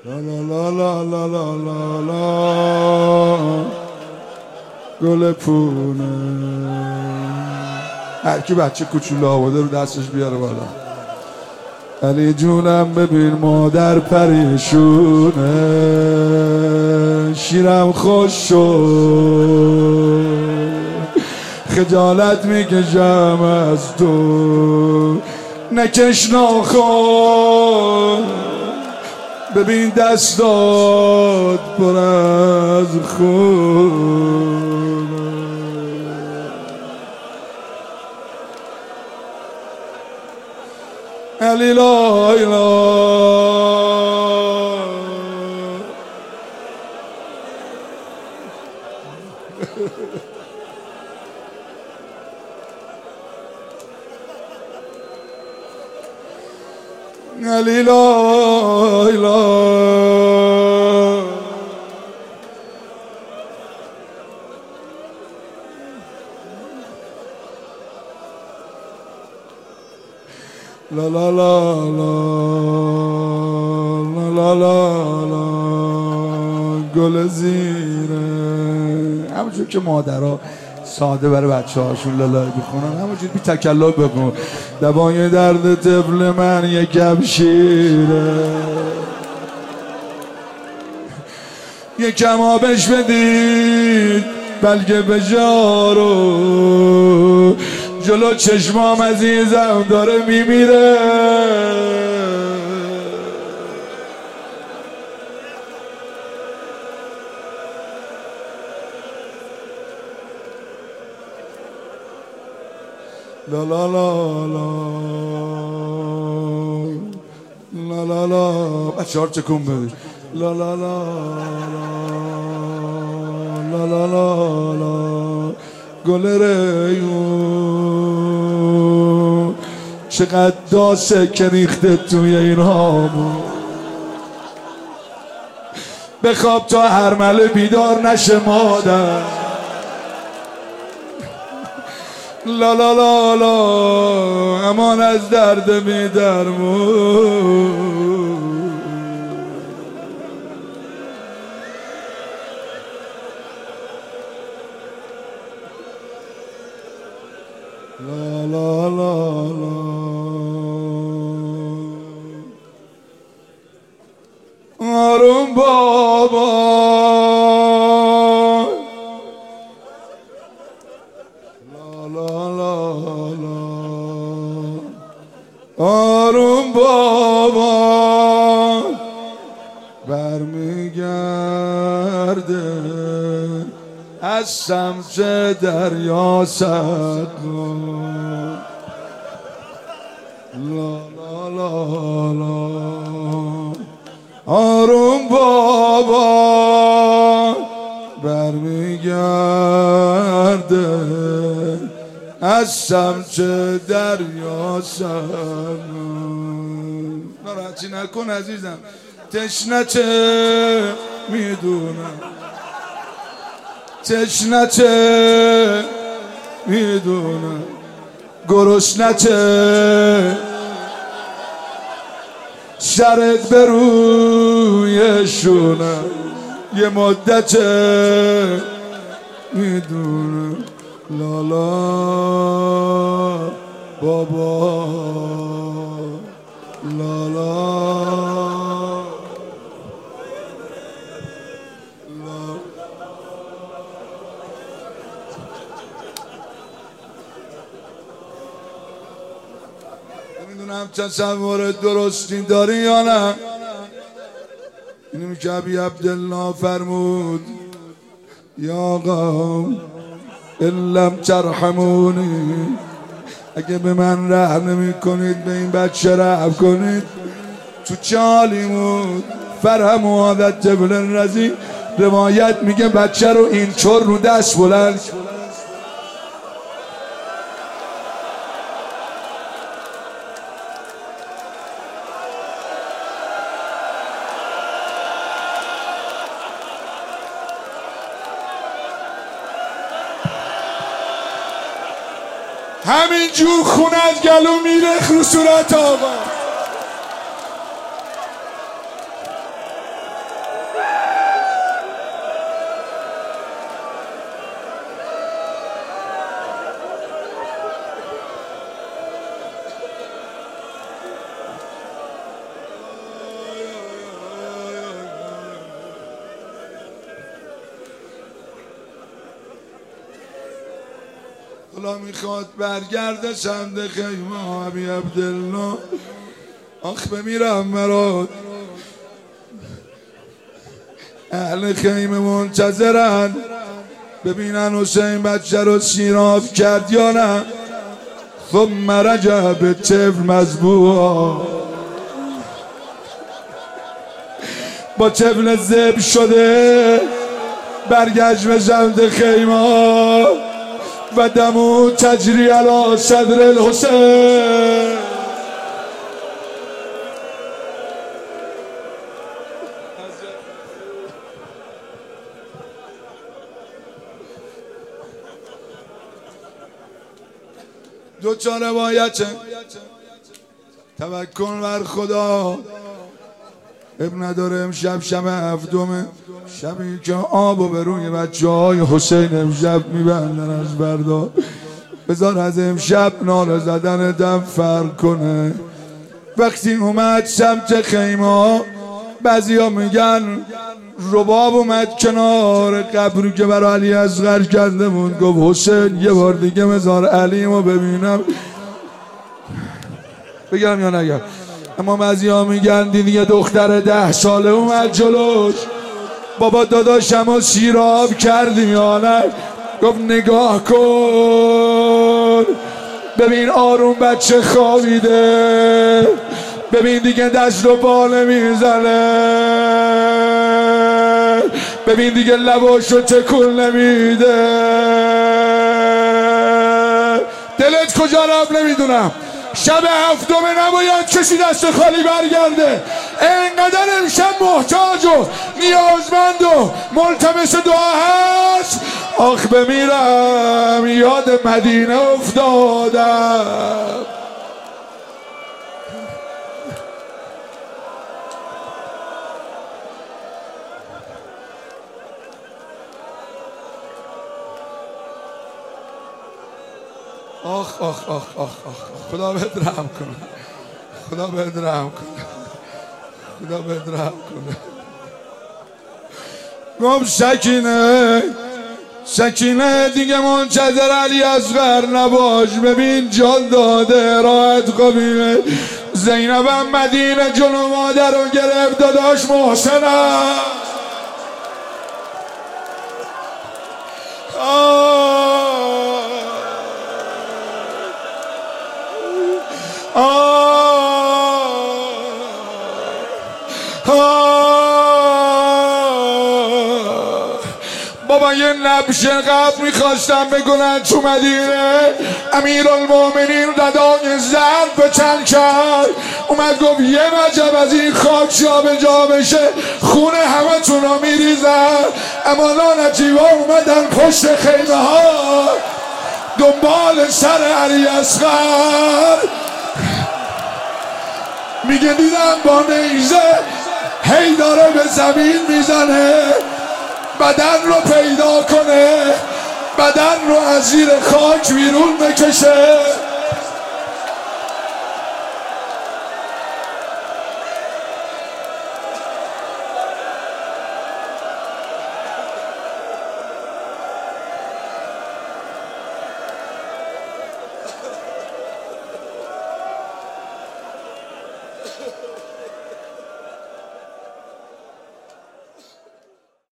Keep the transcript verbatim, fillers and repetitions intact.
لا لا لا لا لا لا لا گل پونه. هر کی بچه کوچولو آورده رو دستش بیاره بالا. علی جونم ببین مادر پریشونه، شیرم خوش شد، خجالت میکشم از تو، نکش ناخن، ببین دستات پر از خون. علی لا علی لا لا لا لا لا لا لا گل زیره. همونجور که مادرها ساده برای بچه هاشون لالای بخونن، همونجور بی تکلف بخون. دوای درد طفل من یکم شیره، یکم آبش بدید بلکه بجارو، جلو چشمام عزیزم داره میمیره. لا لا لا لا لا لا لا بچه ها رو چکون بدید. لا لا لا لا لا لا لا گل ریون، چقدر داسه که ریخته توی این هامون. بخواب تا هرمله بیدار نشه مادر. لا لا لا لا امان از درد بی درمون. لا لا لا لا آروم بابا. لا لا لا لا آروم بابا برمیگرده از سمت دریا سقم. لا لا لا لا آروم بابا برمیگرده از سمت دریا سقم. ناراحتی نکن عزیزم، تشنته میدونم، تشنته میدونم، گرسنته، سرت به روی شونم یه مدته میدونم. لالا بابا لالا نمیدونم تصور درستی داری یا نه. اینو که ابی عبدالله فرمود یا آقا ان لم ترحمونی، اگه به من رحم نمی کنید به این بچه رحم کنید. تو چالیمون فرهم و عادت طفل رضی روایت میگه بچه رو اینطور رو دست بلند همینجور خون از گلو میره رو صورت آقا. حالا میخواد برگرده سمت خیمه ابی عبدالله. آخ بمیرم مراد، اهل خیمه منتظرن ببینن حسین بچه رو سیراب کرد یا نه. ثم رجع به طفل مذبوحا، با طفل ذبح شده برگشت به سمت خیمه و دمو تجری علی صدر الحسین. دو تا روایت توکل بر خدا. اب نداره امشب شب هفتمه، شبی که آبو به روی بچه های حسین امشب میبندن از بردا. بذار از امشب ناله زدن دم فرق کنه. وقتی اومد سمت خیمه، بعضی ها میگن رباب اومد کنار قبری که برای علی اصغر کرده بود، گفت حسین یه بار دیگه بذار علیمو ببینم. بگم یا نگم؟ اما بعضی ها میگن دیدی یه دختر ده ساله اومد جلوش، بابا داداشمو سیراب کردی یا نه؟ گفت نگاه کن ببین آروم بچه خوابیده، ببین دیگه دست و پا نمیزنه، ببین دیگه لباشو تکون نمیده. دلت کجا رفت نمیدونم. شب هفتمه نباید کسی دست خالی برگرده. اینقدر امشب محتاج و نیازمند و ملتمس دعا هست. آخ بمیرم یاد مدینه افتادم. آخ آخ آخ آخ آخ خدا بهت رحم کنه، خدا بهت رحم کنه، خدا بهت رحم کنه. گفت سکینه سکینه دیگه منتظر علی اصغر نباش، ببین جان داده راحت قبیله. زینبم مدینه جلو مادر رو گرفت، داداش محسنم بابا یه نبش قبل میخواستم بگنن تو مدینه. امیرالمومنین ردای زرد به چند کرد، اومد گفت یه وجب از این خاک جا به جا بشه خونه همه تونا میریزن. اما لعنتی ها اومدن پشت خیمه ها دنبال سر علی اصغر. میگه دیدم با نیزه هی داره به زمین میزنه، بدن رو پیدا کنه، بدن رو از زیر خاک بیرون بکشه.